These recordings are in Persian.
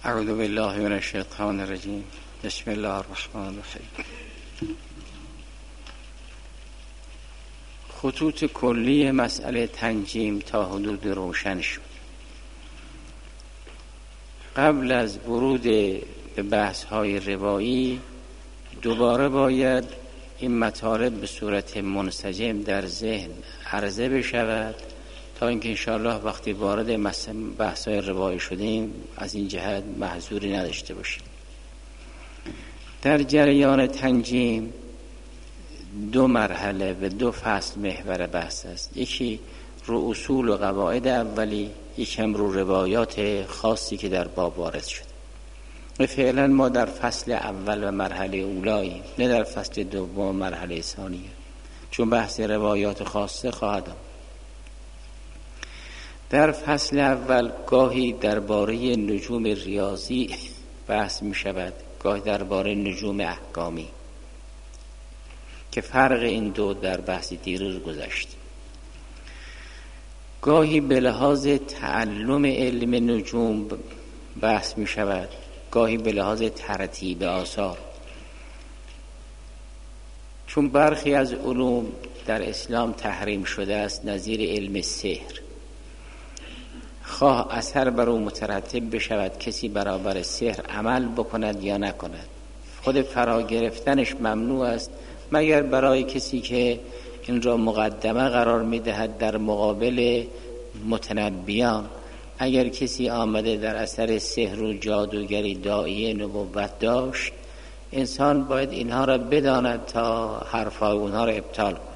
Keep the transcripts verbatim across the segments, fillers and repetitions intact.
اعوذ بالله من الشیطان الرجیم. بسم الله الرحمن الرحیم. خطوط کلی مسئله تنجیم تا حدود روشن شد. قبل از ورود به بحث های روایی دوباره باید این مطالب به صورت منسجم در ذهن عرضه بشود تا اینکه انشاءالله وقتی وارد بحث های روایی شدیم از این جهت محظوری نداشته باشیم. در جریان تنجیم دو مرحله و دو فصل محور بحث است. یکی رو اصول و قواعد اولی، یکم رو روایات خاصی که در باب وارد شده. و فعلا ما در فصل اول و مرحله اولاییم، نه در فصل دوم مرحله ثانیه، چون بحث روایات خاصه خواهد آمد. در فصل اول گاهی درباره نجوم ریاضی بحث می شود، گاهی درباره نجوم احکامی که فرق این دو در بحث دیروز گذشت. گاهی به لحاظ تعلم علم نجوم بحث می شود، گاهی به لحاظ ترتیب آثار، چون برخی از علوم در اسلام تحریم شده است، نظیر علم سحر. خواه اثر بر او مترتب بشود کسی برابر سحر عمل بکند یا نکند، خود فرا گرفتنش ممنوع است مگر برای کسی که این را مقدمه قرار می‌دهد در مقابل متنبیان. اگر کسی آمده در اثر سحر و جادوگری داعیه نبوت داشت، انسان باید اینها را بداند تا حرفای اونها را ابطال کند.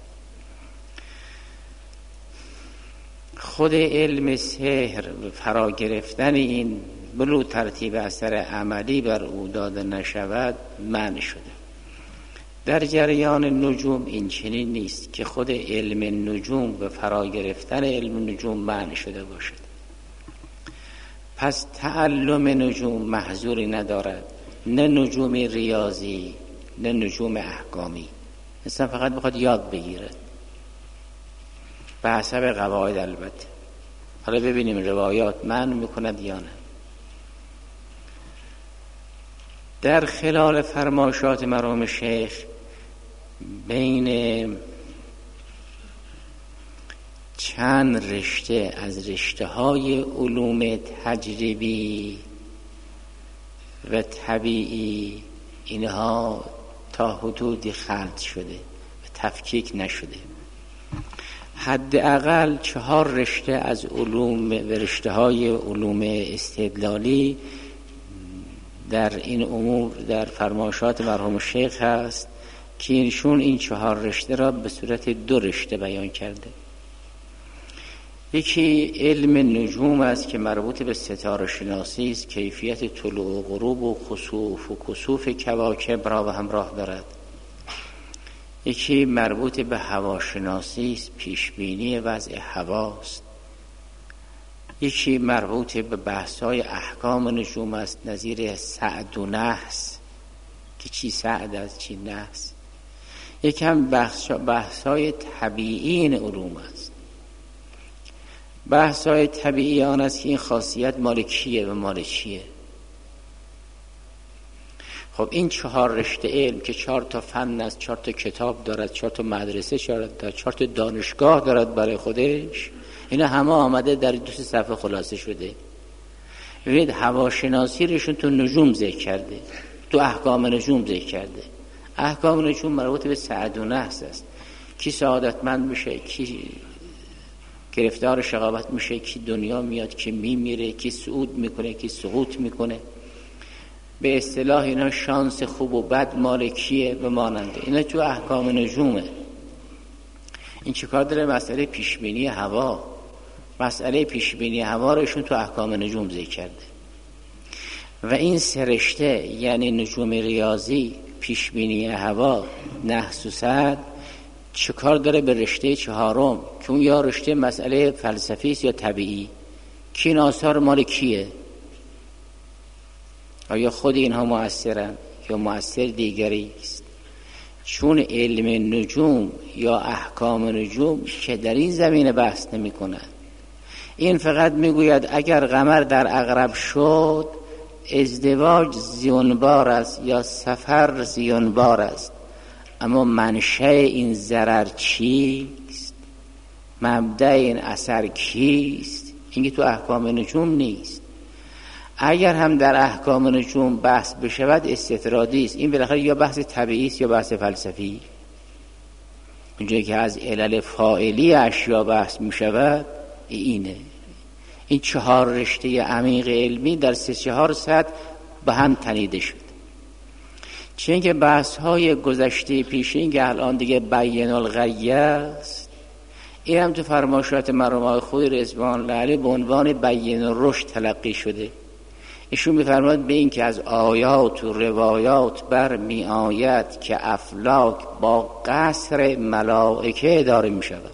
خود علم سحر فرا گرفتن این بلو ترتیب اثر عملی بر او داده نشود منع شده. در جریان نجوم این چنین نیست که خود علم نجوم و فرا گرفتن علم نجوم منع شده باشد. پس تعلم نجوم محظوری ندارد، نه نجوم ریاضی نه نجوم احکامی. انسان فقط بخواد یاد بگیره به حسب قواعد. البته حالا ببینیم روایات منع میکند یا نه. در خلال فرمایشات مرحوم شیخ بین چند رشته از رشته های علوم تجربی و طبیعی اینها تا حدودی خلط شده و تفکیک نشده. حداقل چهار رشته از علوم و رشته های علوم استدلالی در این امور در فرمایشات مرحوم شیخ هست که ایشون این چهار رشته را به صورت دو رشته بیان کرده. یکی علم نجوم است که مربوط به ستاره شناسی است، کیفیت طلوع و غروب و خسوف و کسوف کواکب را به همراه دارد. یکی مربوط به هواشناسی است، پیشبینی وضع هواست. یکی مربوط به بحث‌های احکام نجوم است، نظیر سعد و نحس که چی سعد است چی نحس. یکم بحث‌های طبیعی این علوم است. بحث‌های طبیعی آن است که این خاصیت مال کیه و مال چیه. خب این چهار رشته علم که چهار تا فن است، چهار تا کتاب دارد، چهار تا مدرسه دارد، چهار تا دانشگاه دارد برای خودش، اینا همه آمده در دو سه صفحه خلاصه شده. ببینید هواشناسی رشون تو نجوم ذکر کرده، تو احکام نجوم ذکر کرده. احکام نجوم مربوط به سعد و نحس است، کی سعادتمند میشه، کی گرفتار شقاوت میشه، کی دنیا میاد، کی میمیره، کی صعود میکنه، کی سقوط میکنه. به اصطلاح اینا شانس خوب و بد مال کیه و ماننده. اینا تو احکام نجومه. این چیکار داره؟ مسئله پیشبینی هوا، مسئله پیشبینی هوا رو تو احکام نجوم ذکر کرده. و این سه رشته یعنی نجوم ریاضی، پیشبینی هوا، نحس و سعد چیکار داره به رشته چهارم که اون یا رشته مسئله فلسفی است یا طبیعی؟ کی این آثار مال کیه؟ آیا خود اینها مؤثرن یا مؤثر دیگری است؟ چون علم نجوم یا احکام نجوم که در این زمینه بحث نمی کند. این فقط میگوید اگر قمر در عقرب شد ازدواج زیانبار است یا سفر زیانبار است، اما منشأ این ضرر چیست؟ مبدأ این اثر کیست؟ این که تو احکام نجوم نیست. اگر هم در احکام نجوم بحث بشود استطرادی است. این بالاخره یا بحث طبیعی است یا بحث فلسفی. اونجایی که از علل فاعلی اشیا بحث می شود اینه. این چهار رشته عمیق علمی در سه چهار سطح به هم تنیده شد. چون که بحث های گذشته پیش این که الان دیگه بیان الغیه است، این هم تو فرمایشات مرحوم خوی رضوان الله علیه به عنوان بیان الرشد تلقی شده. ایشون می‌فرماید به این که از آیات و روایات بر می آید که افلاک با قصر ملائکه اداره می شود.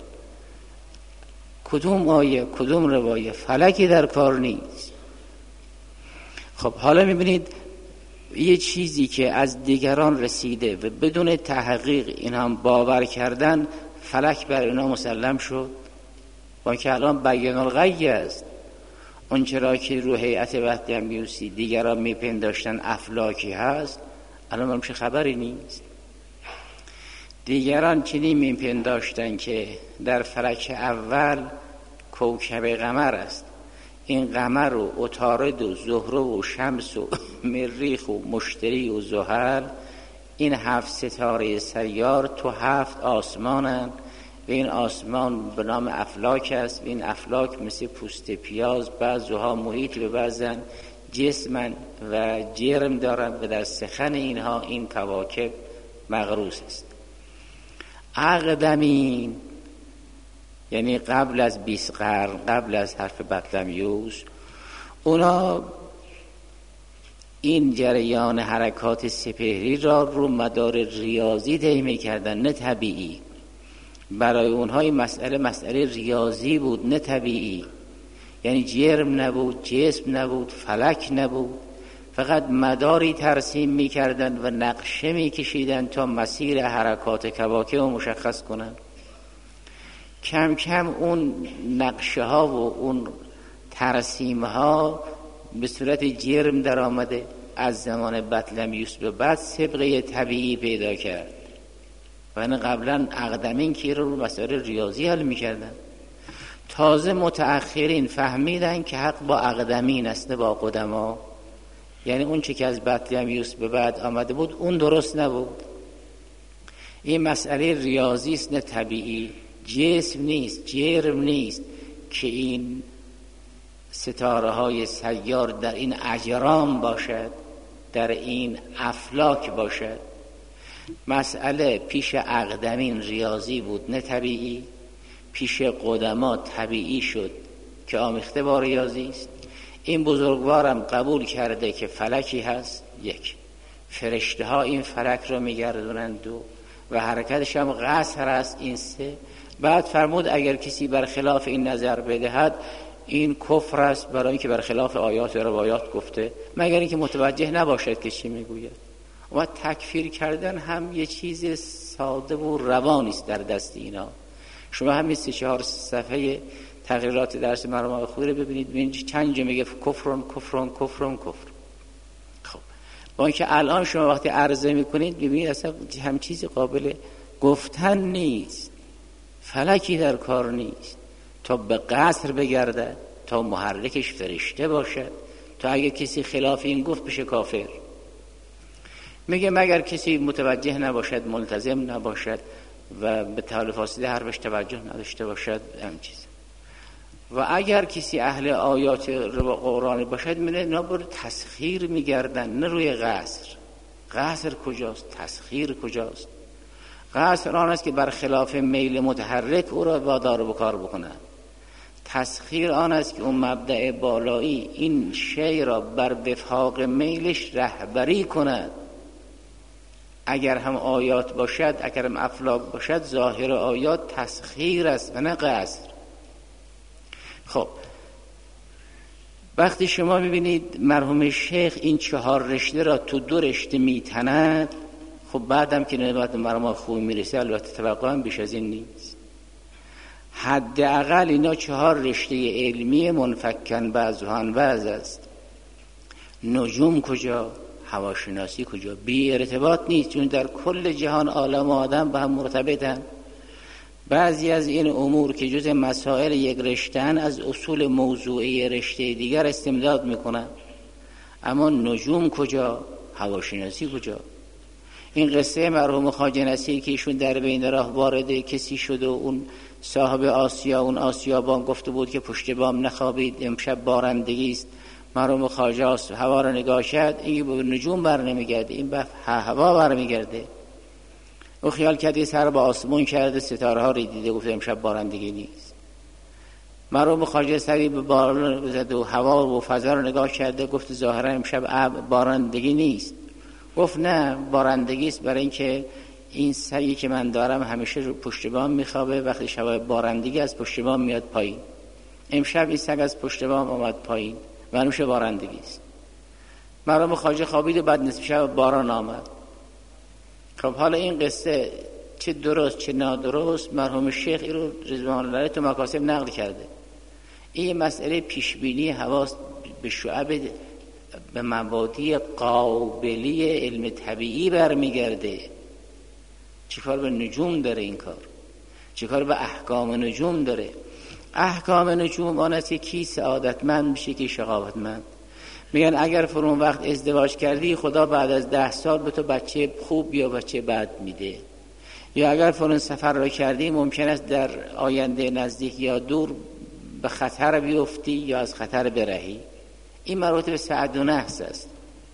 کدوم آیه کدوم روایه؟ فلکی در کار نیست. خب حالا می‌بینید یه چیزی که از دیگران رسیده و بدون تحقیق این هم باور کردن، فلک بر اینا مسلم شد. با که الان بیان الغیه است. اون چرا که رو هیئت وحدت امیوسی دیگران میپنداشتن افلاکی هست، الان ما میشه خبری نیست. دیگران چنین میپنداشتن که در فلک اول کوکب قمر است، این قمر و عطارد و زهره و شمس و مریخ و مشتری و زحل، این هفت ستاره سیار تو هفت آسمانن و این آسمان به نام افلاک است و این افلاک مثل پوست پیاز بعضها محیط به بعضن جسمن و جرم دارن و در سخن اینها این کواکب مغروس است. اقدمین یعنی قبل از بیست قرن، قبل از حرف بطلمیوس، اونا این جریان حرکات سپهری را رو مدار ریاضی طی می‌کردن، نه طبیعی. برای اونها این مسئله مسئله ریاضی بود، نه طبیعی. یعنی جرم نبود، جسم نبود، فلک نبود، فقط مداری ترسیم می‌کردن و نقشه می‌کشیدن تا مسیر حرکات کواکب رو مشخص کنن. کم کم اون نقشه ها و اون ترسیم ها به صورت جرم در آمده، از زمان بطلمیوس به بعد سابقه طبیعی پیدا کرد. و این قبلا اقدمین که رو مسائل ریاضی حل میکردن. تازه متأخرین فهمیدن که حق با اقدمین است، با قدما. یعنی اون چی که از بطلمیوس به بعد آمده بود اون درست نبود. این مسئله ریاضی است، نه طبیعی. جسم نیست، جرم نیست که این ستاره های سیار در این اجرام باشد، در این افلاک باشد. مسئله پیش اقدمین ریاضی بود، نه طبیعی. پیش قدما طبیعی شد که آمیخته با ریاضی است. این بزرگوارم قبول کرده که فلکی هست، یک. فرشته ها این فلک رو میگردونند، دو. و حرکتش هم قصر است، این سه. بعد فرمود اگر کسی برخلاف این نظر بدهد این کفر است، برای اینکه برخلاف آیات و روایات گفته، مگر اینکه متوجه نباشد که چی میگوید. و تکفیر کردن هم یه چیز ساده و روانی است در دست اینا. شما همین سه چهار صفحه تغییرات درس مرحوم خوی رو ببینید، ببینید چند جا میگه کفرون کفرون کفرون کفر. خب با اینکه الان شما وقتی عرضه میکنید ببینید اصلا هم چیزی قابل گفتن نیست. فلکی در کار نیست تا به قصر بگرده، تا محرکش فرشته باشد، تا اگه کسی خلاف این گفت بشه کافر. میگه مگر کسی متوجه نباشد، ملتزم نباشد و به طور فاصله حرفش توجه نداشته باشد، هم چیز. و اگر کسی اهل آیات قرآن باشد میگه اینا برای تسخیر میگردن، نه روی قصر. قصر کجاست؟ تسخیر کجاست؟ قصر آن است که برخلاف میل متحرک او را وادار به کار بکنند. تسخیر آن است که اون مبدأ بالایی این شی را بر وفاق میلش رهبری کند. اگر هم آیات باشد، اگر هم افلاک باشد، ظاهر آیات تسخیر است و نه قصر. خب وقتی شما میبینید مرحوم شیخ این چهار رشته را تو دو رشته میتند، خب بعدم که نوبت مرحوم خوی میرسه البته توقع هم بیش از این نیست. حداقل اینا چهار رشته علمی منفکن بعضوان بعض است. نجوم کجا، هواشناسی کجا؟ بی ارتباط نیست، چون در کل جهان عالم و آدم با هم مرتبطن. بعضی از این امور که جز مسائل یک رشته‌اند از اصول موضوعی رشته دیگر استمداد میکنن. اما نجوم کجا، هواشناسی کجا؟ این قصه مرحوم خواجه نصیر که ایشون در بین راه وارد کسی شد و اون صاحب آسیا، اون آسیابان گفته بود که پشت بام نخوابید امشب بارندگی است. مرحوم خواجه هوا را نگاه کرد، این به نجوم بر نمیگرده، این به هوا بر میگرده. او خیال کرده سر به آسمون کرده، ستاره ها رو دیده، گفت امشب بارندگی نیست. مرحوم خواجه سری به باران زد و هوا و فضا رو نگاه کرده، گفت ظاهرا امشب بارندگی نیست. گفت نه بارندگی است، برای اینکه این سگی که من دارم همیشه رو پشت بام میخوابه، وقتی شب بارندگی از پشت بام میاد پایین. امشب این سگ از پشت بام اومد پایین، معلومه بارندگی است. مرحوم خواجه خوابید و بعد نصف شب باران آمد. خب حالا این قصه چه درست چه نادرست مرحوم شیخ این رو رضوان الله تو مکاسب نقل کرده. این مسئله پیشبینی حواس به شعب به مبادی قابلی علم طبیعی برمیگرده. چیکار به نجوم داره این کار؟ چیکار به احکام نجوم داره؟ احکام نجوم آن است که کی سعادتمند میشه کی شقاوتمند. میگن اگر فرون وقت ازدواج کردی خدا بعد از ده سال به تو بچه خوب یا بچه بد میده، یا اگر فرون سفر را کردی ممکن است در آینده نزدیک یا دور به خطر بیفتی یا از خطر برهی. این مربوط به سعد و نحس است.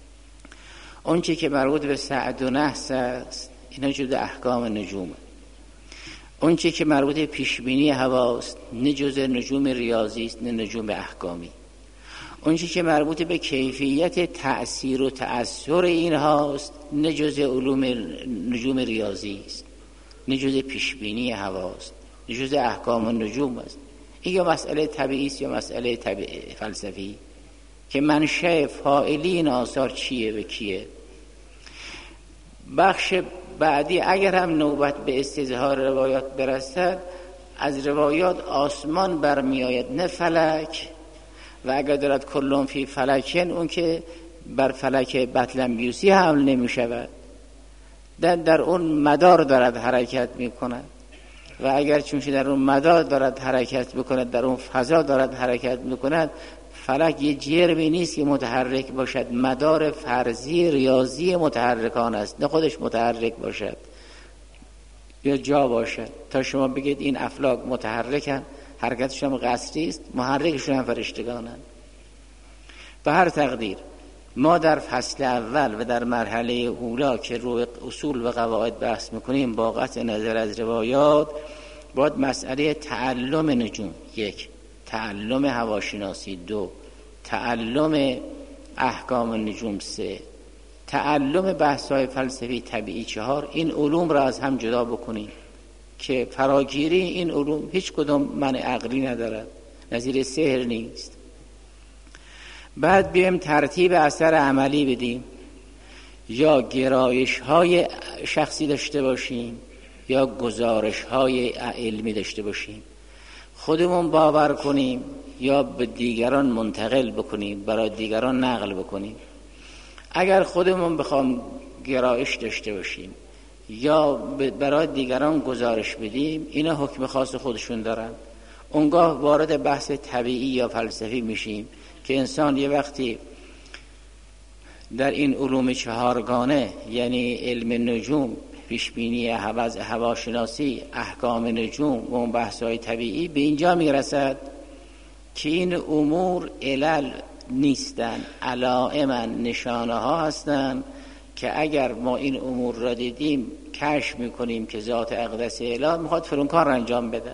اون چی که مربوط به سعد و نحس است اینا جز احکام نجومه. اون چی که مربوط به پیشبینی هواست نه جز نجوم ریاضی است نه نجوم احکامی. اون چی که مربوط به کیفیت تأثیر و تأثیر اینهاست نه جز علوم نجوم ریاضی است نه جز پیشبینی هواست نه جز احکام نجوم است. این یا مسئله طبیعی است یا مسئله طبیعی فلسفی که منشأ فاعلی این آثار چیه و کیه. بخش بعدی اگر هم نوبت به استظهار روایات برسد، از روایات آسمان برمی آید نه فلک، و اگر دارد کلون فی فلکن اون که بر فلک بطلمیوسی حمل نمی شود، در, در اون مدار دارد حرکت می کند. و اگر چونش در اون مدار دارد حرکت بکند، در اون فضا دارد حرکت میکند، فلک یه جرمی نیست که متحرک باشد، مدار فرضی ریاضی متحرکان است، نه خودش متحرک باشد یا جا باشد تا شما بگید این افلاک متحرکن، حرکتشون هم قصری است، محرکشون هم فرشتگانن. به هر تقدیر ما در فصل اول و در مرحله اولا که روی اصول و قواعد بحث میکنیم با قطع نظر از روایات، باید مسئله تعلم نجوم، یک تعلم هواشناسی، دو تعلم احکام نجوم، سه تعلم بحث‌های فلسفی طبیعی، چهار این علوم را از هم جدا بکنیم که فراگیری این علوم هیچ کدام معنی عقلی ندارد، نظیر سحر نیست. بعد بیایم ترتیب اثر عملی بدیم، یا گرایش های شخصی داشته باشیم یا گزارش های علمی داشته باشیم، خودمون باور کنیم یا به دیگران منتقل بکنیم، برای دیگران نقل بکنیم. اگر خودمون بخوام گرایش داشته باشیم یا برای دیگران گزارش بدیم، اینا حکم خاص خودشون دارن. اونگاه وارد بحث طبیعی یا فلسفی میشیم که انسان یه وقتی در این علوم چهارگانه، یعنی علم نجوم، پیشبینی هواز، هواشناسی، احکام نجوم و اون بحث‌های طبیعی، به اینجا میرسد که این امور علل نیستن، علائمن، نشانه ها هستن که اگر ما این امور را دیدیم کشف میکنیم که ذات اقدس الهی میخواد فلان کار انجام بده.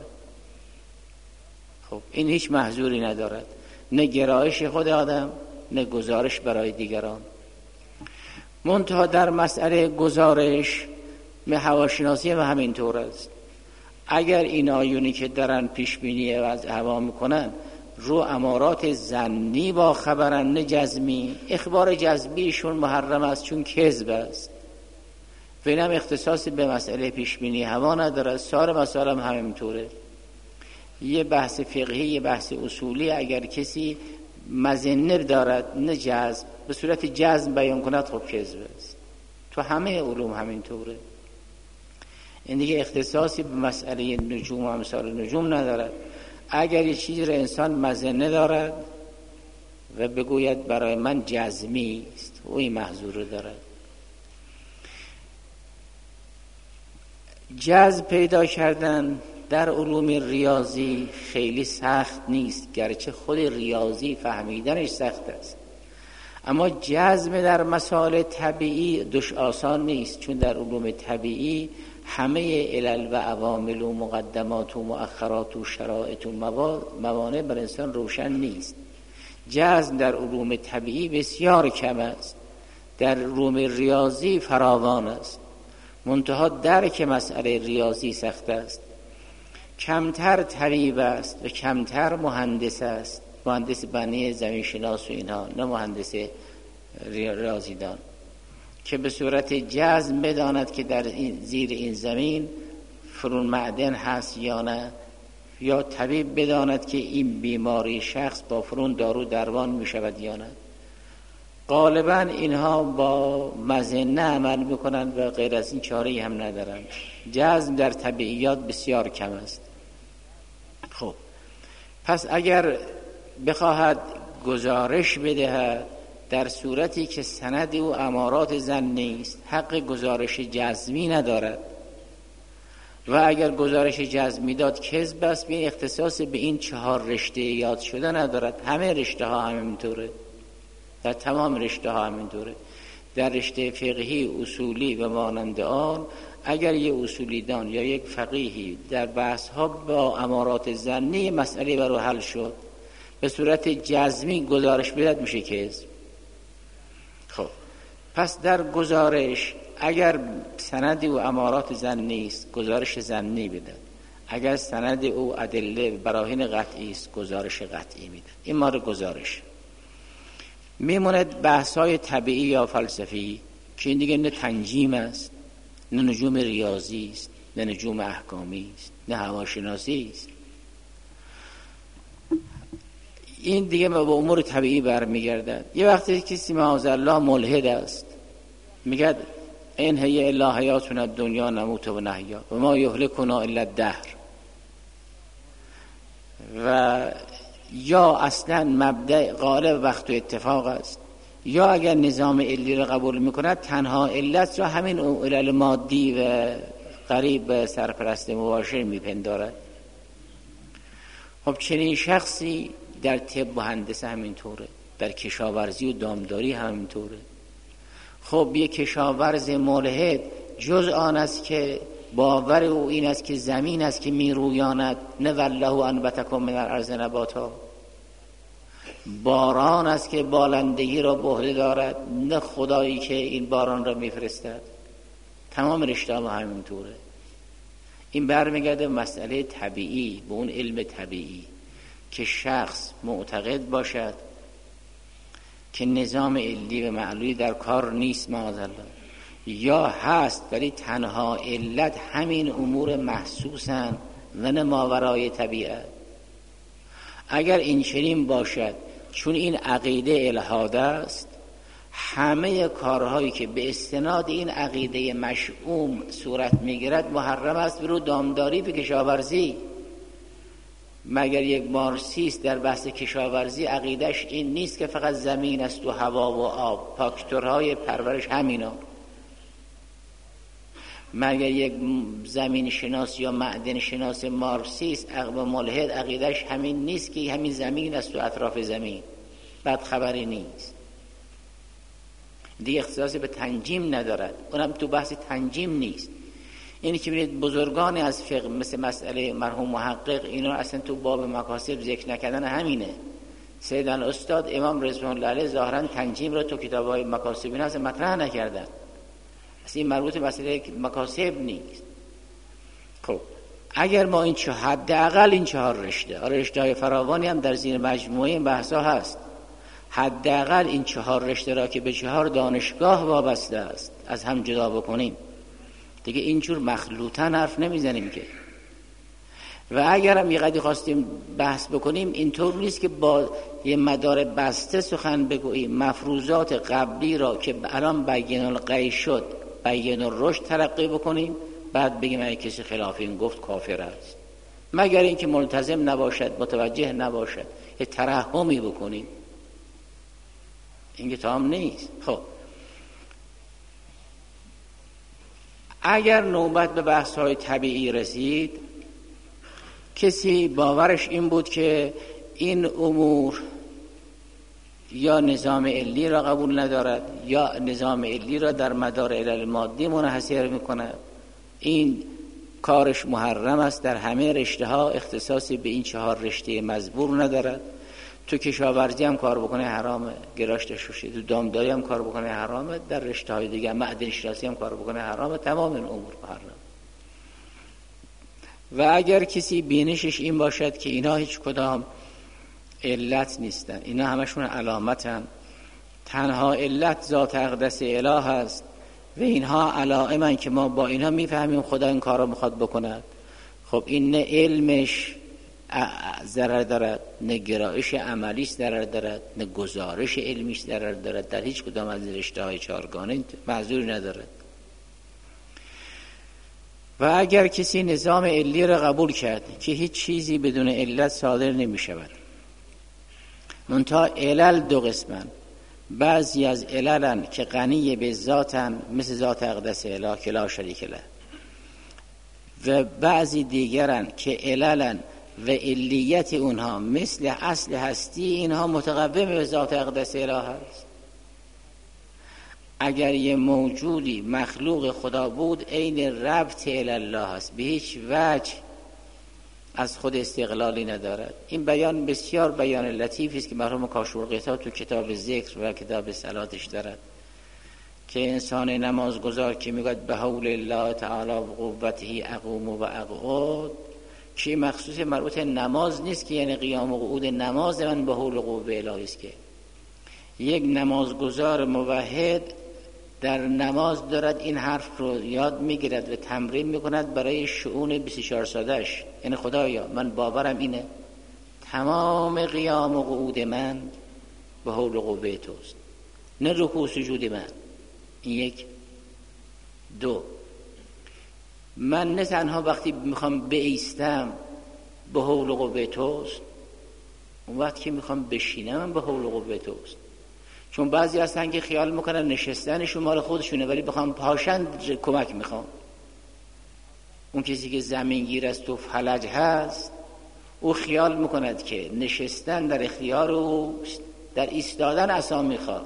خب این هیچ محظوری ندارد، نه گرایش خود آدم نه گزارش برای دیگران. منتها در مسئله گزارش به هواشناسی و همینطور است. اگر این آیونی که دارن پیشبینی از هوا میکنن رو امارات ظنی با خبرن نه جزمی، اخبار جزمیشون محرم است چون کذب است. و اینم اختصاصی به مسئله پیشبینی هوا نداره، سایر مسائل هم همینطوره. یه بحث فقهی، یه بحث اصولی اگر کسی مظنه دارد نه جزم، به صورت جزم بیان کند خب کذب است. تو همه علوم همینطوره. این دیگه اختصاصی به مسئله نجوم و امثال نجوم ندارد. اگر یه چیزی را انسان مظنه دارد و بگوید برای من جزمی است، او این محظور رو دارد. جذب پیدا کردن در علوم ریاضی خیلی سخت نیست، گرچه خود ریاضی فهمیدنش سخت است، اما جذب در مسائل طبیعی دوش آسان نیست، چون در علوم طبیعی همه علل و عوامل و مقدمات و مؤخرات و شرایط و موانع بر انسان روشن نیست. جذب در علوم طبیعی بسیار کم است، در علوم ریاضی فراوان است. منتها درک مسئله ریاضی سخت است، کمتر طبیب است و کمتر مهندس است، مهندس بنی زمین شناس و اینها، نه مهندس ریاضی دان که به صورت جزم بداند که در این زیر این زمین فرون معدن هست یا نه، یا طبیب بداند که این بیماری شخص با فرون دارو درمان می شود یا نه. غالبا اینها با مظنه عمل میکنند و غیر از این چاره‌ای هم ندارند. جزم در طبیعیات بسیار کم است. خب پس اگر بخواهد گزارش بدهد در صورتی که سند او امارات ظن نیست، حق گزارش جزمی ندارد و اگر گزارش جزمی داد کذب است، بین اختصاص به این چهار رشته یاد شده ندارد. همه رشته ها همینطوره، در تمام رشته ها همینطوره. در رشته فقهی، اصولی و مانند آن، اگر یک اصولی دان یا یک فقیهی در بحث ها با امارات ظنی مسئله برو حل شد، به صورت جزمی گزارش بدهد، میشه کذب. خب پس در گزارش اگر سند او امارات ظنی است، گزارش ظنی بدهد. اگر سند او ادله براهین قطعی است، گزارش قطعی میدهد. این ماره گزارش. میموند بحث‌های طبیعی یا فلسفی که این دیگه نه تنجیم است، نه نجوم ریاضی است، نه نجوم احکامی است، نه هواشناسی است. این دیگه به امور طبیعی برمیگردد. یه وقتی کسی معاذالله ملحد است، میگه این هی الا حیاتنا الدنیا نموت و نحیا و ما یهلکنا الا الدهر، و یا اصلا مبدأ غالب وقت و اتفاق است، یا اگر نظام علی را قبول میکند تنها علت را همین علل مادی و قریب به سرپرست مباشر میپندارد. خب چنین شخصی در طب و هندسه همینطوره، در کشاورزی و دامداری همینطوره. خب یک کشاورز ملحد جز آن است که باور او این است که زمین است که میرویاند، نه والله انبتکم من الارض نباتا، باران است که بالندگی را به عهده دارد، نه خدایی که این باران را میفرستد. تمام رشته ها همینطوره. این برمیگرده مسئله طبیعی، به اون علم طبیعی که شخص معتقد باشد که نظام علی و معلولی در کار نیست معاذالله، یا هست ولی تنها علت همین امور محسوسن و نه ماورای طبیعت. اگر این چنین باشد، چون این عقیده الحاد است، همه کارهایی که به استناد این عقیده مشؤوم صورت میگیرد محرم است، برو دامداری به کشاورزی. مگر یک مارکسیست در بحث کشاورزی عقیدش این نیست که فقط زمین است و هوا و آب، فاکتورهای پرورش همینا. مگر یک زمین شناس یا معدن شناس مارکسیست عقب ملحد عقیدش همین نیست که همین زمین است و اطراف زمین، بعد خبری نیست. دیگه اختصاصی به تنجیم ندارد، اونم تو بحث تنجیم نیست. اینی که ببینید بزرگان از فقه مثل مسئله مرحوم محقق، اینا اصلا تو باب مکاسب ذکر نکردن همینه. سید الاستاد امام رضوان الله علیه ظاهرا تنجیم رو تو کتاب‌های مکاسب اینا اصلا مطرح نکردن، اصلا این مربوط به مسئله مکاسب نیست. خب اگر ما این چه حداقل این چهار رشته، رشته‌های فراوانی هم در زیر مجموعه این بحثا هست، حداقل این چهار رشته را که به چهار دانشگاه وابسته است از هم جدا بکنیم، دیگه اینجور مخلوطن حرف نمیزنیم که. و اگرم یه قدری خواستیم بحث بکنیم، اینطور نیست که با یه مدار بسته سخن بگوییم، مفروضات قبلی را که الان بیان الغی شد بیان الرشد تلقی بکنیم، بعد بگیم اگه کسی خلاف این گفت کافر است، مگر اینکه ملتزم نباشد، متوجه نباشد، یه ترحمی بکنیم. این که تمام نیست. خب اگر نوبت به بحث‌های طبیعی رسید، کسی باورش این بود که این امور یا نظام علی را قبول ندارد یا نظام علی را در مدار علل مادی منحصر می‌کند، این کارش محرم است، در همه رشته ها اختصاصی به این چهار رشته مزبور ندارد، تو کشاورزی هم کار بکنه حرامه، گراشته شوشه، تو دامداری هم کار بکنه حرامه، در رشته های دیگه معدن شناسی هم کار بکنه حرامه، تمام این امور محرم. و اگر کسی بینشش این باشد که اینا هیچ کدام علت نیستن، اینا همشون علامتن، تنها علت ذات اقدس اله است و اینها علائمن که ما با اینها میفهمیم خدا این کار رو میخواد بکند، خب این نه علمش ضرر دارد، نه گرایش عملیش ضرر دارد، نه گزارش علمیش ضرر دارد، در هیچ کدام از رشته های چهارگانه معذوری ندارد. و اگر کسی نظام علی را قبول کرد که هیچ چیزی بدون علت صادر نمی شود، منتها علل دو قسمن، بعضی از عللن که غنی به ذاتن مثل ذات اقدس اله که لا شریک له، و بعضی دیگرن که عللن و علیت اونها مثل اصل هستی اینها متقوم به ذات اقدس اله هست. اگر یه موجودی مخلوق خدا بود عین ربط الی الله هست، به هیچ وجه از خود استقلالی ندارد. این بیان بسیار بیان لطیفی است که مرحوم کاشورقیتا تو کتاب ذکر و کتاب صلاتش دارد که انسان نمازگزار که میگوید به حول الله تعالی و قوته اقوم و اقعد، که مخصوص مربوط نماز نیست که یعنی قیام و قعود نماز من به حول و قوه الهی است، که یک نمازگزار موحد در نماز دارد این حرف رو یاد میگیرد و تمرین میکند برای شؤون بیست و چهار ساده‌اش، یعنی خدایا من باورم اینه تمام قیام و قعود من به حول و قوه توست، نه رکوع سجود من. این یک. دو، من نه تنها وقتی میخوام بایستم به حول و قوه توست، اون وقت که میخوام بشینم به حول و قوه توست. چون بعضی هستن که خیال میکنن نشستنشون مال خودشونه ولی بخوام پاشن کمک میخوام. اون کسی که زمینگیر است و فلج هست، او خیال میکند که نشستن در اختیار او، در ایستادن عصا میخواد.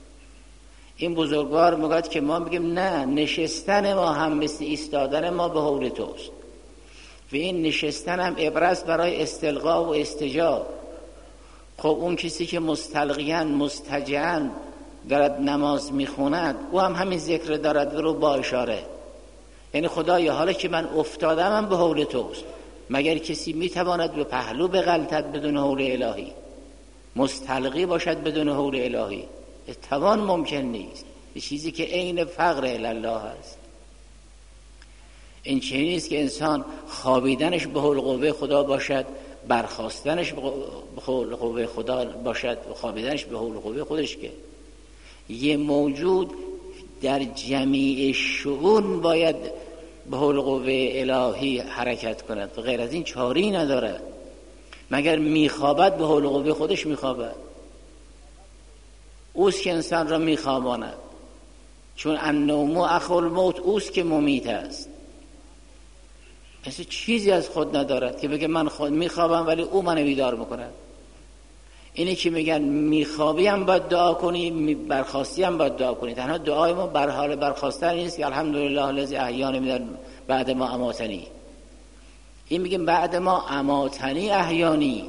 این بزرگوار میگوید که ما میگیم نه، نشستن ما هم مثل ایستادن ما به حول توست و این نشستن هم عبرت برای استلقا و استجاب. خب اون کسی که مستلقیان مستجعن دارد نماز میخوند، او هم همین ذکر دارد رو با اشاره، یعنی خدایا حالا که من افتادم هم به حول توست. مگر کسی میتواند به پهلو بغلطد بدون حول الهی، مستلقی باشد بدون حول الهی؟ توان ممکن نیست. یه چیزی که عین فقر الله است. این چیزی نیست که انسان خوابیدنش به حول قوه خدا باشد، برخاستنش به حول قوه خدا باشد و خوابیدنش به حول قوه خودش، که یه موجود در جمیع شؤون باید به حول قوه الهی حرکت کند و غیر از این چاری ندارد. مگر میخوابد به حول قوه خودش میخوابد، اوست که انسان را میخواباند، چون النوم اخو الموت، اوست که ممیت است. مثل چیزی از خود ندارد که بگه من خود میخوابم ولی او منو بیدار میکند. اینی که میگن میخوابی هم باید دعا کنی، برخاستی هم باید دعا کنی. تنها دعای ما بر حال برخاستن نیست که الحمدلله الذی احیانی من بعد ما اماتنی. این میگیم بعد ما اماتنی احیانی.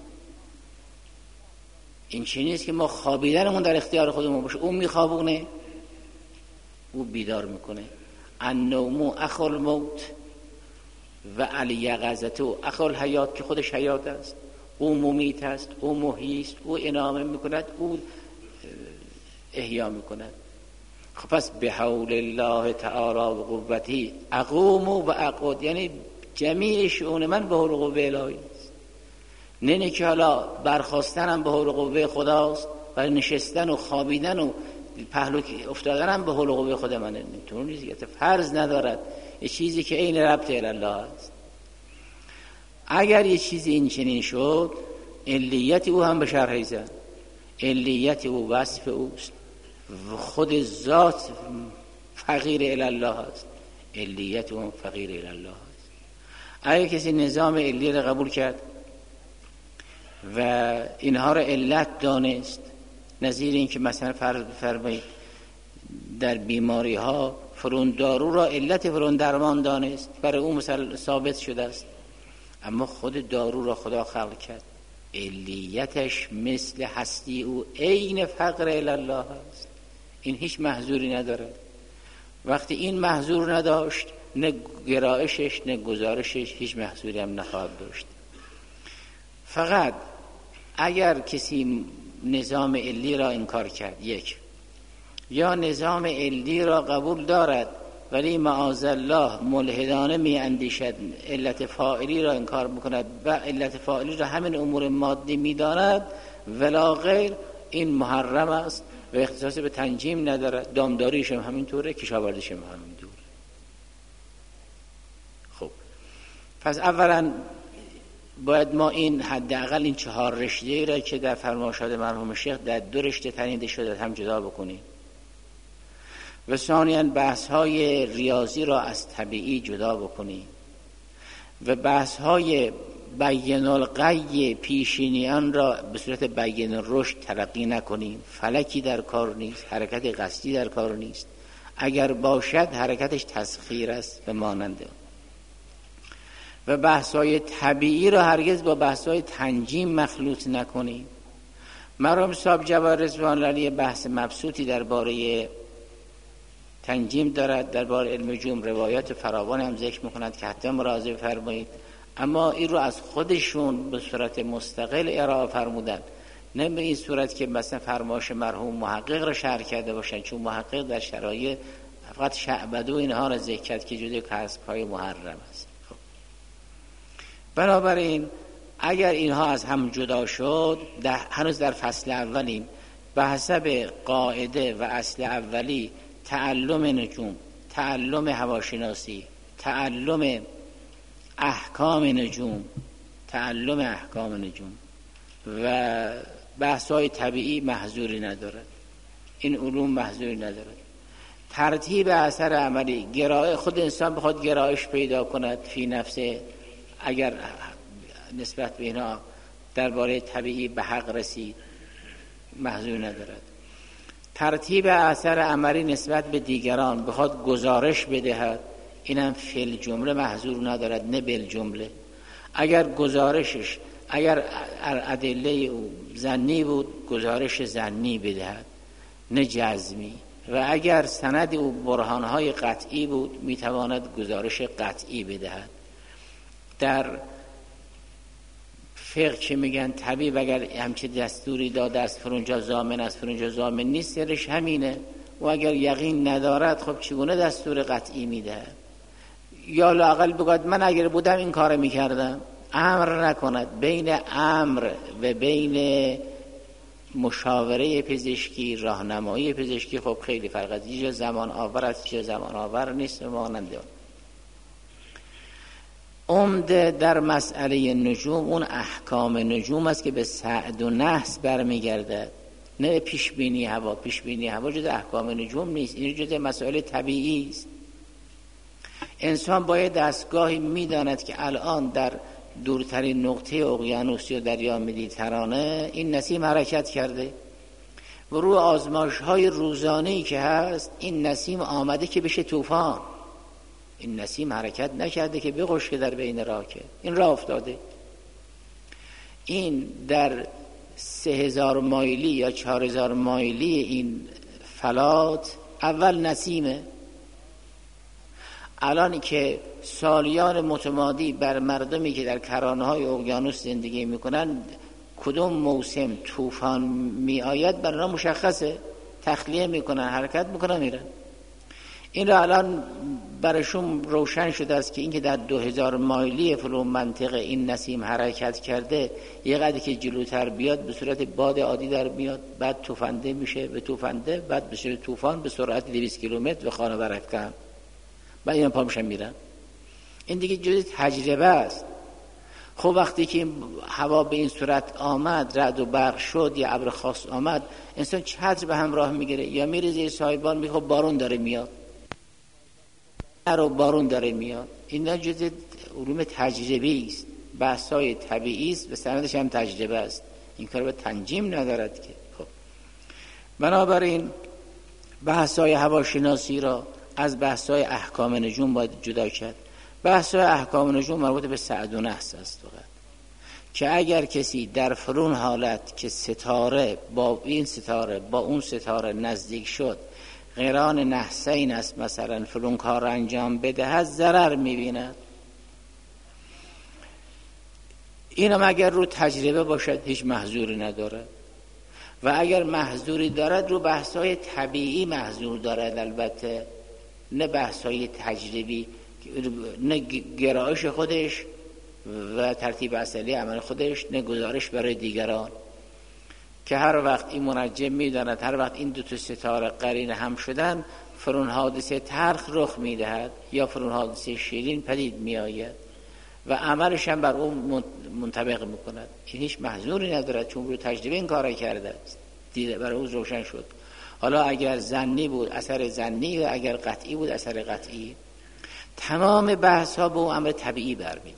این چی نیست که ما خوابیدنمون در اختیار خودمون باشه، اون میخوابونه، او بیدار میکنه. النوم اخو الموت و الیقظة اخو الحیات، که خودش حیات است، او ممیت است، او محیی است، او انعام میکند، او احیا میکند. خب پس به حول الله تعالی و قوته اقوم و اقعد، یعنی جمیع شئون من به حول و قوه الهی است. نه که حالا برخاستنم به حول و قوه خداست و نشستن و خوابیدن و پهلو افتادنم به حول و قوه خود منه. اینطور نیست که فرض ندارد. یه چیزی که عین ربط الی الله است. اگر یه چیزی این چنین شد، علیت او هم به شرح زن، علیت او وصف اوست، خود ذات فقیر الی الله است، علیت او فقیر الی الله است. اگر کسی نظام علی را قبول کرد و اینها را علت دانست، نظیر این که مثلا فرض بفرمایید در بیماری ها فرون دارو را علت فرون درمان دانست، برای اون مثلا ثابت شده است، اما خود دارو را خدا خلق کرد، علیتش مثل هستی او عین فقر الی الله است. این هیچ محذوری نداره. وقتی این محذور نداشت، نه گرایشش نه گزارشش هیچ محذوری هم نخواهد داشت. فقط اگر کسی نظام علی را انکار کرد، یک، یا نظام علی را قبول دارد ولی معاذ الله ملحدانه می اندیشد، علت فاعلی را انکار میکند و علت فاعلی را همین امور مادی می داند ولا غیر، این محرم است و اختصاص به تنجیم ندارد. دامداریش هم همینطوره، کشاورزیش هم همینطوره. خب پس اولا باید ما این حداقل این چهار رشته را که در فرمایشات مرحوم شیخ در دو رشته تنیده شده هم جدا بکنیم و ثانیاً بحث های ریاضی را از طبیعی جدا بکنیم و بحث های بیان الغی پیشینیان را به صورت بیان الرشد تلقی نکنیم. فلکی در کار نیست، حرکت قصدی در کار نیست، اگر باشد حرکتش تسخیر است و ماننده. و بحث های طبیعی را هرگز با بحث های تنجیم مخلوط نکنیم. مرحوم صاحب جواهر رضوان علی بحث مبسوطی درباره تنجیم دارد، درباره علم نجوم روایات فراوان هم ذکر می‌کند که حتما مراجعه فرمایید، اما این رو از خودشون به صورت مستقل ارائه فرمودن، نه به این صورت که مثلا فرمایش مرحوم محقق را شرح کرده باشند، چون محقق در شرایط فقط شعبده و اینها را ذکر کرد که جزء کسب‌های محرم است. خب. بنابراین اگر اینها از هم جدا شد، در هنوز در فصل اولیم، به حسب قاعده و اصل اولی تعلم نجوم، تعلم هواشناسی، تعلم احکام نجوم، تعلم احکام نجوم و بحث‌های طبیعی محظوری ندارد. این علوم محظوری ندارد. ترتیب اثر عملی، گرای خود انسان بخواد گرایش پیدا کند فی نفسه، اگر نسبت به اینا درباره طبیعی به حق رسید، محظوری ندارد. ترتیب اثر عملی نسبت به دیگران بخواد گزارش بدهد، اینم فی الجمله محظور ندارد، نه بالجمله. اگر گزارشش اگر ادله او ظنی بود، گزارش ظنی بدهد نه جزمی، و اگر سند او برهانهای قطعی بود میتواند گزارش قطعی بدهد. در فقه که میگن طبیب اگر همچه دستوری داده است فرونجا ضامن است، فرونجا ضامن نیست، سرش همینه. و اگر یقین ندارد خب چگونه دستور قطعی میده؟ یا لااقل بگوید من اگر بودم این کار میکردم. امر نکند. بین امر و بین مشاوره پزشکی، راهنمایی پزشکی خب خیلی فرق است. یه زمان آور است، یه زمان آور نیست و ماننده. عمده در مسئله نجوم اون احکام نجوم است که به سعد و نحس برمیگرده، نه پیش بینی هوا. پیش بینی هوا جز احکام نجوم نیست، این جز مسائل طبیعی است. انسان باید دستگاهی میداند که الان در دورترین نقطه اقیانوس یا دریا مدیترانه این نسیم حرکت کرده و روی آزمایش های روزانه‌ای که هست این نسیم آمده که بشه طوفان. این نسیم حرکت نکرده که بخوش که در بین راه که این راه افتاده. این در سه هزار مایلی یا چهار هزار مایلی این فلات اول نسیمه. الان که سالیان متمادی بر مردمی که در کرانه‌های اقیانوس زندگی میکنن کدوم موسم طوفان می آید بر اونا مشخصه، تخلیه میکنن، حرکت میکنن، میرن. این را الان برشون روشن شده است که اینکه در دو هزار مایلی فلان منطقه این نسیم حرکت کرده، یه قدری که جلوتر بیاد به صورت باد عادی در میاد، بعد توفنده میشه به توفنده، بعد به صورت طوفان به سرعت دویست کیلومتر به خانه برافکن، بعد اینا پا میشن میرن. این دیگه جز تجربه است. خب وقتی که هوا به این صورت آمد، رعد و برق شد یا ابر خاص آمد، انسان چتر به همراه میگیره یا میره زیر سایبان، میگه بارون داره میاد، رو بارون داره میاد. اینا جز علوم تجربی است، بحث‌های طبیعی است و سندش هم تجربه است. این کار به تنجیم ندارد که. خب بنابراین بحث‌های هواشناسی را از بحث‌های احکام نجوم باید جدا کرد. بحث‌های احکام نجوم مربوط به سعد و نحس است فقط، که اگر کسی در فرون حالت که ستاره با این ستاره با اون ستاره نزدیک شد، قران نحسین است، مثلا فلان کار را انجام بدهد، ضرر می‌بیند. اینم اگر رو تجربه باشد هیچ محظوری ندارد، و اگر محظوری دارد رو بحث‌های طبیعی محظور دارد، البته نه بحث‌های تجربی، نه گرایش خودش و ترتیب اصلی عمل خودش، نه گزارش برای دیگران، که هر وقت این منجم می‌داند هر وقت این دو تا ستاره قرین هم شدن فرون حادثه تلخ رخ می‌دهد یا فرون حادثه شیرین پدید می‌آید و عملش هم بر اون منطبق می‌کند. این هیچ محظوری ندارد، چون رو تجربه این کارا کرده است، دیده برای او روشن شد. حالا اگر ظنی بود اثر ظنی و اگر قطعی بود اثر قطعی. تمام بحث‌ها به اون امر طبیعی برمی‌گردد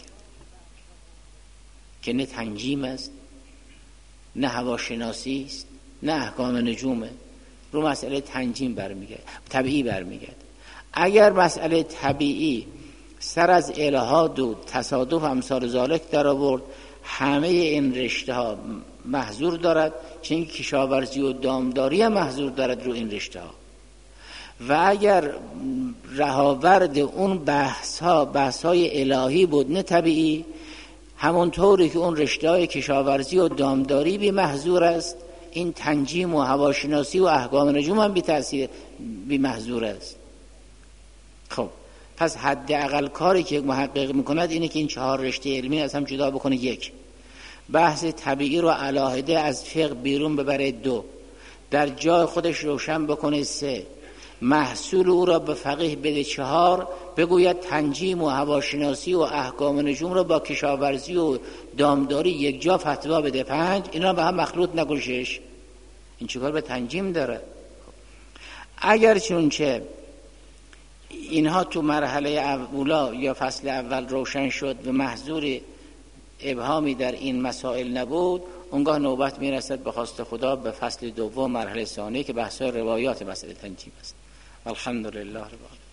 که نه تنجیم است، نه هواشناسی است، نه احکام نجومه. رو مسئله تنجیم برمیگرد، طبیعی برمیگرد. اگر مسئله طبیعی سر از الهاد و تصادف امثال ذالک در آورد، همه این رشته ها محظور دارد، چون کشاورزی و دامداری هم محظور دارد رو این رشته ها. و اگر رهاورد اون بحث ها بحث های الهی بود نه طبیعی، همونطوری که اون رشته‌های کشاورزی و دامداری بی محظور است، این تنجیم و هواشناسی و احکام نجوم هم بی تأثیر بی محظور است. خب پس حداقل کاری که محقق میکند اینه که این چهار رشته علمی از هم جدا بکنه. یک، بحث طبیعی رو علاهده از فقه بیرون ببره. دو، در جای خودش روشن بکنه. سه، محصول او را به فقیه بده. چهار، بگوید تنجیم و هواشناسی و احکام نجوم را با کشاورزی و دامداری یک جا فتوا بده. پنج، اینا به هم مخلوط نکن. شش، این چیکار به تنجیم داره؟ اگر چونچه اینها تو مرحله اولا یا فصل اول روشن شد و محظور ابهامی در این مسائل نبود، اونگاه نوبت میرسد به خواست خدا به فصل دوم مرحله ثانی که بحث روایات مسئله تنجیم است. الحمدلله رب العالمین.